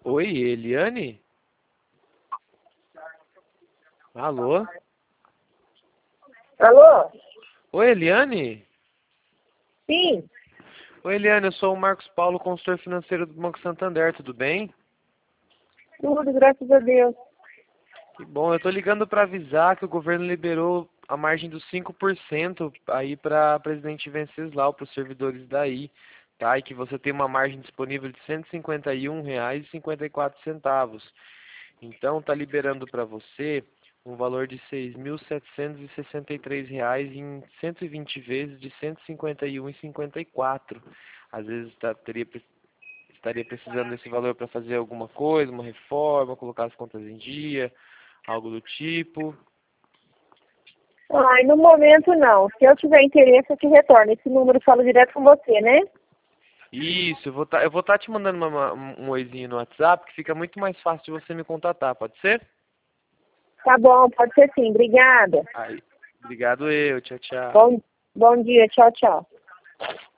Oi, Eliane? Alô? Alô? Oi, Eliane? Sim, Oi, Eliane, eu sou o Marcos Paulo, consultor financeiro do Banco Santander, tudo bem? tudo, graças a Deus. Que bom, eu tô ligando para avisar que o governo liberou a margem dos 5% aí para Presidente Venceslau, para os servidores daí, tá? E que você tem uma margem disponível de R$ 151,54. Então tá liberando para você um valor de R$ 6.763 em 120 vezes de 151,54. Às vezes estaria precisando desse valor para fazer alguma coisa, uma reforma, colocar as contas em dia, algo do tipo. Ai, no momento não. Se eu tiver interesse, eu te retorno. Esse número eu falo direto com você, né? Isso, eu vou tá te mandando um oizinho no WhatsApp, que fica muito mais fácil de você me contatar, pode ser? Tá bom, pode ser sim. Obrigada. Aí, obrigado eu, tchau, tchau. Bom dia, tchau, tchau.